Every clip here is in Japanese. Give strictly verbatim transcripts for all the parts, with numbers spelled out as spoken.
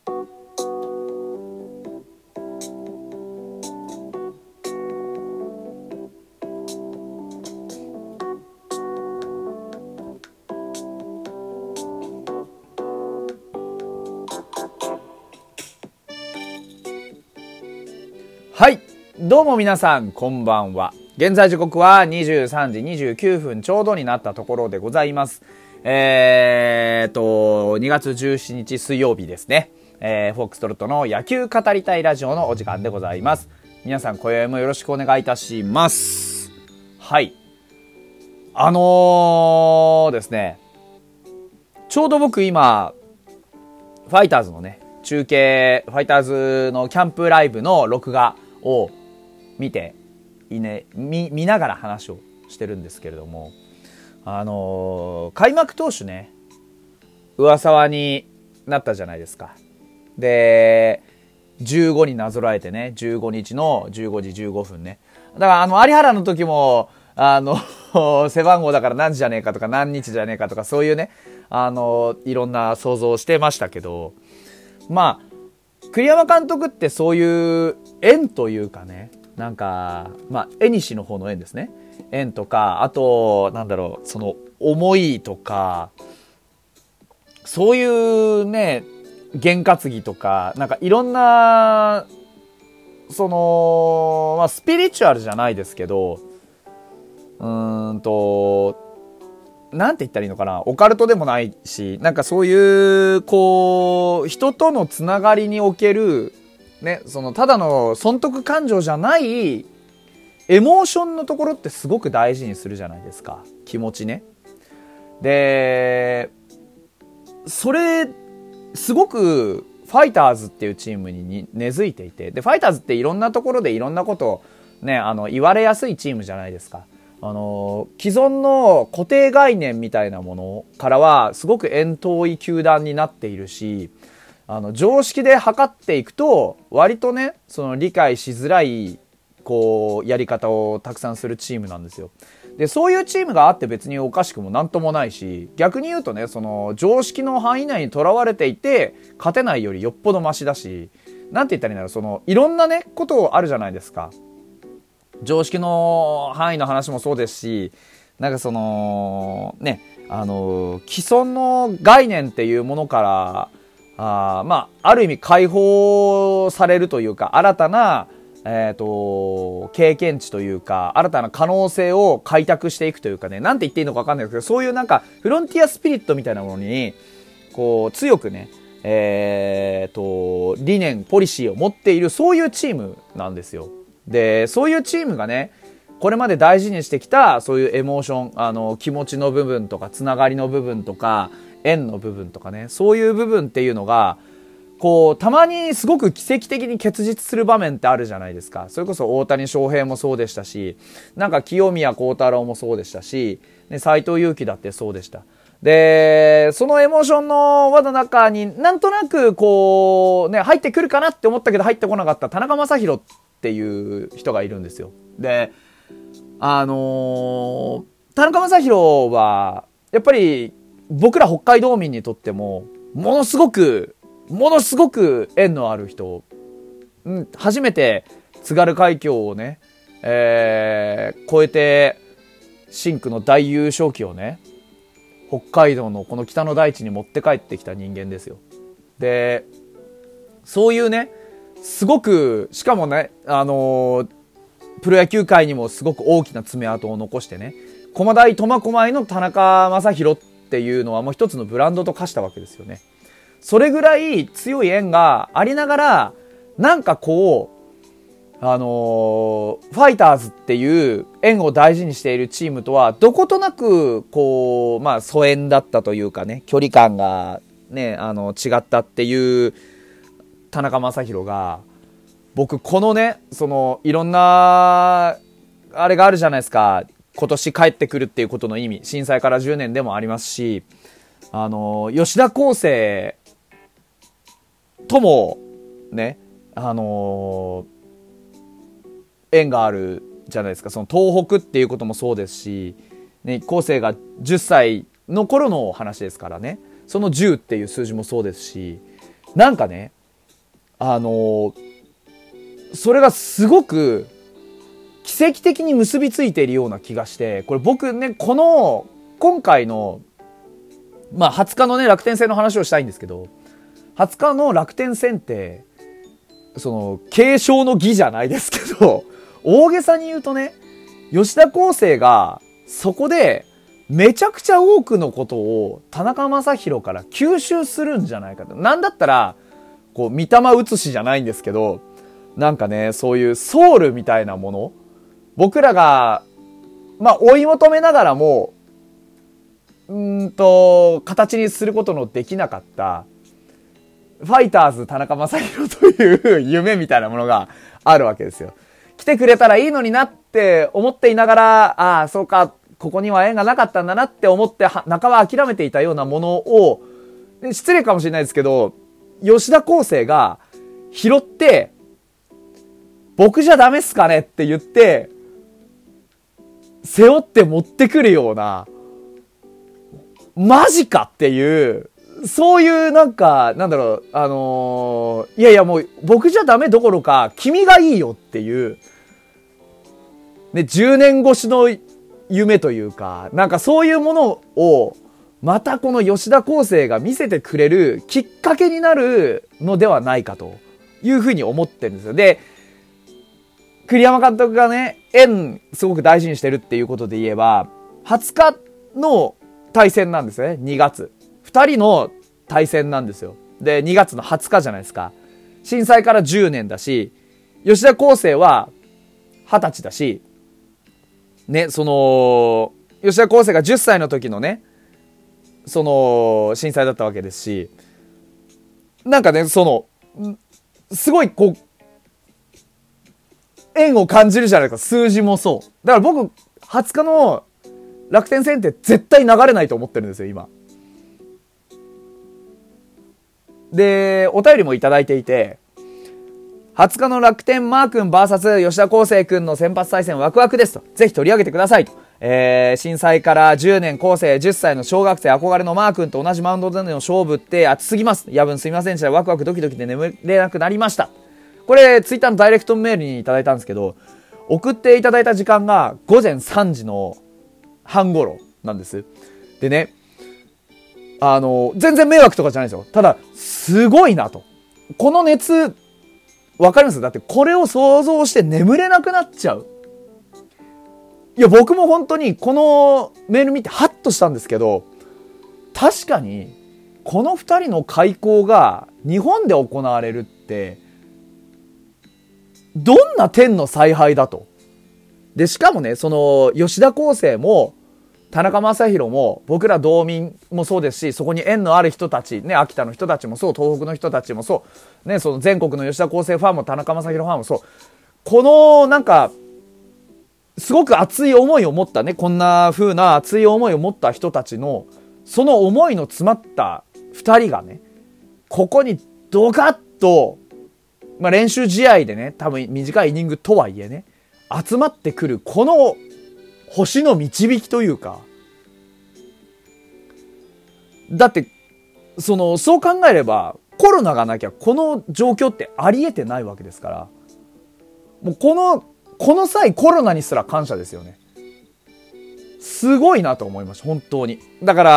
はい、どうも皆さんこんばんは。現在時刻はにじゅうさんじにじゅうきゅうふんちょうどになったところでございます。えーっとにがつじゅうしちにち水曜日ですね。えー、フォックストロットの野球語りたいラジオのお時間でございます。皆さん今宵もよろしくお願いいたします。はい、あのー、ですね、ちょうど僕今ファイターズのね中継、ファイターズのキャンプライブの録画を見ていいね、見、見ながら話をしてるんですけれども、あのー、開幕投手ね上沢になったじゃないですか。でじゅうごになぞらえてね、じゅうごにちのじゅうごじじゅうごふんね。だからあの有原の時もあの背番号だから何時じゃねえかとか何日じゃねえかとかそういうね、あのいろんな想像をしてましたけど、まあ栗山監督ってそういう縁というかね、なんかまあ縁西の方の縁ですね、縁とか、あとなんだろう、その思いとかそういうね験担ぎとか、なんかいろんなそのまあスピリチュアルじゃないですけど、うーんとなんて言ったらいいのかな、オカルトでもないし、なんかそういうこう人とのつながりにおけるね、そのただの損得感情じゃないエモーションのところってすごく大事にするじゃないですか、気持ちね。でそれすごくファイターズっていうチームに根付いていて、でファイターズっていろんなところでいろんなことをね、あの言われやすいチームじゃないですか。あの既存の固定概念みたいなものからはすごく遠遠い球団になっているし、あの常識で測っていくと割とね、その理解しづらいこうやり方をたくさんするチームなんですよ。でそういうチームがあって別におかしくもなんともないし、逆に言うとね、その常識の範囲内にとらわれていて勝てないよりよっぽどマシだし、なんて言ったらいいんだろう、そのいろんなねことあるじゃないですか。常識の範囲の話もそうですし、なんかそのね、あの既存の概念っていうものからあまあある意味解放されるというか、新たなえっと経験値というか、新たな可能性を開拓していくというかね、なんて言っていいのか分かんないですけど、そういうなんかフロンティアスピリットみたいなものにこう強くね、えっと理念ポリシーを持っている、そういうチームなんですよ。でそういうチームがね、これまで大事にしてきたそういうエモーション、あの気持ちの部分とかつながりの部分とか縁の部分とかね、そういう部分っていうのがこうたまにすごく奇跡的に結実する場面ってあるじゃないですか。それこそ大谷翔平もそうでしたし、なんか清宮幸太郎もそうでしたし、ね、斎藤佑樹だってそうでした。でそのエモーションの輪の中になんとなくこうね入ってくるかなって思ったけど入ってこなかった田中将大っていう人がいるんですよ。であのー、田中将大はやっぱり僕ら北海道民にとってもものすごくものすごく縁のある人、うん、初めて津軽海峡をね、えー、越えて深紅の大優勝旗をね北海道のこの北の大地に持って帰ってきた人間ですよ。でそういうね、すごくしかもね、あのー、プロ野球界にもすごく大きな爪痕を残してね、駒大苫小牧の田中将大っていうのはもう一つのブランドと化したわけですよね。それぐらい強い縁がありながら、なんかこうあのー、ファイターズっていう縁を大事にしているチームとはどことなくこうまあ疎遠だったというかね、距離感がねあの違ったっていう田中将大が、僕このねそのいろんなあれがあるじゃないですか、今年帰ってくるっていうことの意味、震災からじゅうねんでもありますし、あの吉田輝星ともねあの縁があるじゃないですか。その東北っていうこともそうですし、ね、昴生がじゅっさいの頃の話ですからね、そのじゅうっていう数字もそうですし、なんかねあの、それがすごく奇跡的に結びついているような気がして、これ僕ね、この、今回の、まあはつかのね、楽天戦の話をしたいんですけど、はつかの楽天戦って、その、継承の儀じゃないですけど、大げさに言うとね、吉田輝星が、そこで、めちゃくちゃ多くのことを田中将大から吸収するんじゃないかと。なんだったら、こう、御霊写しじゃないんですけど、なんかね、そういうソウルみたいなもの、僕らが、まあ追い求めながらも、うーんと、形にすることのできなかった、ファイターズ田中将大という夢みたいなものがあるわけですよ。来てくれたらいいのになって思っていながら、ああ、そうか、ここには縁がなかったんだなって思って半ば諦めていたようなものを、失礼かもしれないですけど、吉田輝星が拾って、僕じゃダメっすかねって言って、背負って持ってくるような、マジかっていう、そういうなんか、なんだろう、あのー、いやいやもう僕じゃダメどころか、君がいいよっていう、ね、じゅうねん越しの夢というか、なんかそういうものを、またこの吉田輝星が見せてくれるきっかけになるのではないかというふうに思ってるんですよ。で、栗山監督がね、縁すごく大事にしてるっていうことで言えば、はつかの対戦なんですね、にがつ。二人の対戦なんですよ。で、にがつのはつかじゃないですか。震災からじゅうねんだし、吉田輝星ははたちだし、ね、その、吉田輝星がじゅっさいの時のね、その、震災だったわけですし、なんかね、その、すごいこう、縁を感じるじゃないですか、数字もそう。だから僕、はつかの楽天戦って絶対流れないと思ってるんですよ、今。で、お便りもいただいていて、はつかの楽天マー君 ブイエス 吉田輝星君の先発対戦ワクワクですと。ぜひ取り上げてくださいと。えー、震災からじゅうねん、輝星じゅっさいの小学生憧れのマー君と同じマウンドでの勝負って熱すぎます。夜分すみませんでした。ワクワクドキドキで眠れなくなりました。これ、ツイッターのダイレクトメールにいただいたんですけど、送っていただいた時間がごぜんさんじの半頃なんです。でね、あの、全然迷惑とかじゃないですよ。ただ、すごいなと。この熱、わかります？だってこれを想像して眠れなくなっちゃう。いや、僕も本当にこのメール見てハッとしたんですけど、確かに、この二人の開校が日本で行われるって、どんな天の采配だと。で、しかもね、その、吉田輝星も、田中将大も、僕ら道民もそうですし、そこに縁のある人たち、ね、秋田の人たちもそう、東北の人たちもそう、ね、その全国の吉田輝星ファンも田中将大ファンもそう、この、なんか、すごく熱い思いを持ったね、こんな風な熱い思いを持った人たちの、その思いの詰まった二人がね、ここにドカッと、まあ練習試合でね、多分短いイニングとはいえね、集まってくる、この星の導きというか、だって、その、そう考えれば、コロナがなきゃこの状況ってありえてないわけですから、もうこの、この際コロナにすら感謝ですよね。すごいなと思いました、本当に。だから、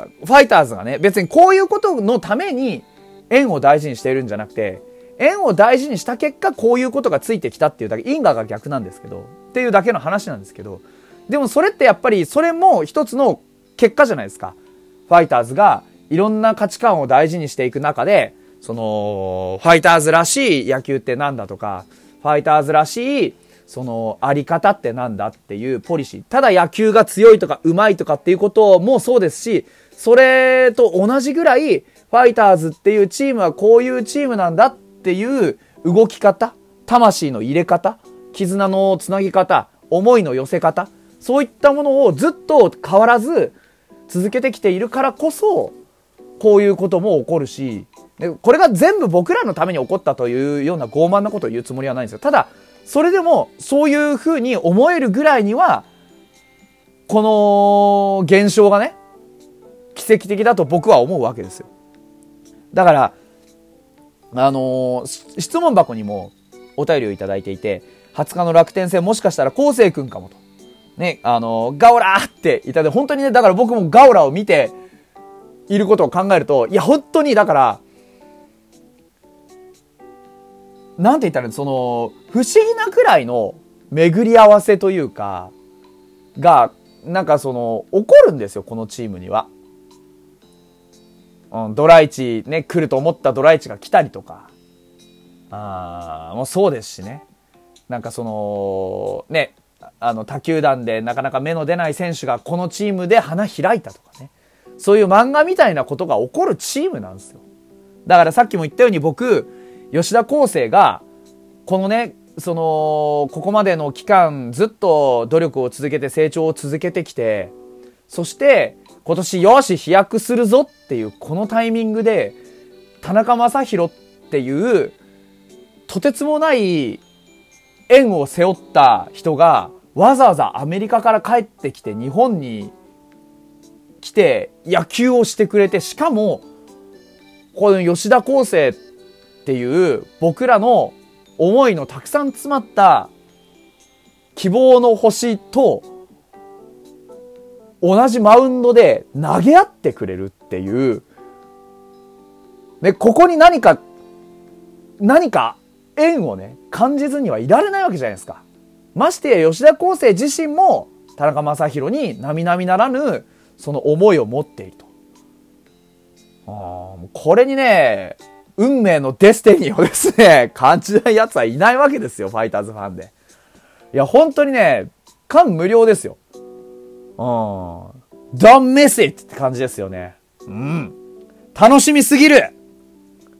ファイターズがね、別にこういうことのために縁を大事にしているんじゃなくて、縁を大事にした結果こういうことがついてきたっていうだけ、因果が逆なんですけど、っていうだけの話なんですけど、でもそれってやっぱりそれも一つの結果じゃないですか。ファイターズがいろんな価値観を大事にしていく中で、その、ファイターズらしい野球ってなんだとか、ファイターズらしい、その、あり方ってなんだっていうポリシー。ただ野球が強いとか上手いとかっていうこともそうですし、それと同じぐらい、ファイターズっていうチームはこういうチームなんだっていう動き方、魂の入れ方、絆のつなぎ方、思いの寄せ方、そういったものをずっと変わらず続けてきているからこそ、こういうことも起こるし、でこれが全部僕らのために起こったというような傲慢なことを言うつもりはないんですよ。ただ、それでもそういう風に思えるぐらいには、この現象がね、奇跡的だと僕は思うわけですよ。だから、 あのー、質問箱にもお便りをいただいていて、はつかの楽天戦もしかしたら昴生くんかもと。ね、あのー、ガオラーっていただいて、本当にね、だから僕もガオラを見ていることを考えると、いや、本当に、だから、なんて言ったら、その、不思議なくらいの巡り合わせというか、が、なんかその、起こるんですよ、このチームには。うん、ドライチね、来ると思ったドライチが来たりとか。あー、もうそうですしね。なんかその、ね、あの、他球団でなかなか目の出ない選手がこのチームで花開いたとかね。そういう漫画みたいなことが起こるチームなんですよ。だからさっきも言ったように僕、吉田輝星が、このね、その、ここまでの期間ずっと努力を続けて成長を続けてきて、そして今年よし飛躍するぞっていうこのタイミングで、田中将大っていうとてつもない縁を背負った人がわざわざアメリカから帰ってきて日本に来て野球をしてくれて、しかもこの吉田輝星っていう僕らの思いのたくさん詰まった希望の星と同じマウンドで投げ合ってくれるっていう、ね、ここに何か何か縁をね感じずにはいられないわけじゃないですか。ましてや吉田輝星自身も田中将大に並々ならぬその思いを持っていると。あー、これにね、運命のデスティニーをですね、感じない奴はいないわけですよ、ファイターズファンで。いや、本当にね、感無量ですよ。うん。Don't miss it って感じですよね。うん。楽しみすぎる